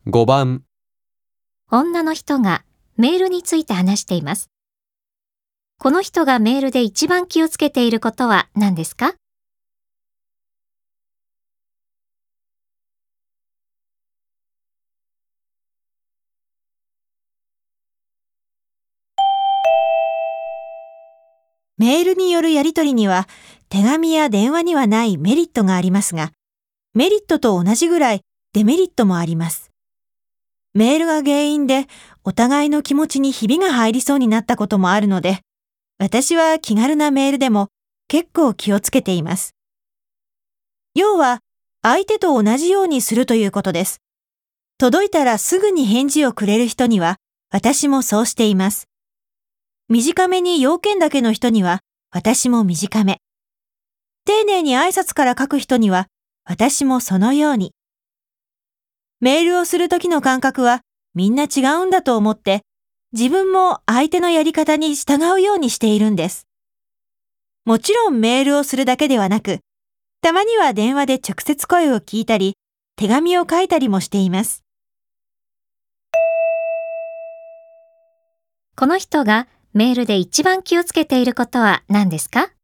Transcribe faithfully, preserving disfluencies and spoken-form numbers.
ごばん、 女の人がメールについて話しています。この人がメールで一番気をつけていることは何ですか？ メールによるやり取りには手紙や電話にはないメリットがありますが、メリットと同じぐらいデメリットもあります。メールが原因でお互いの気持ちにひびが入りそうになったこともあるので、私は気軽なメールでも結構気をつけています。要は相手と同じようにするということです。届いたらすぐに返事をくれる人には私もそうしています。短めに要件だけの人には私も短め。丁寧に挨拶から書く人には私もそのように。メールをするときの感覚はみんな違うんだと思って、自分も相手のやり方に従うようにしているんです。もちろんメールをするだけではなく、たまには電話で直接声を聞いたり、手紙を書いたりもしています。 この人がメールで一番気をつけていることは何ですか？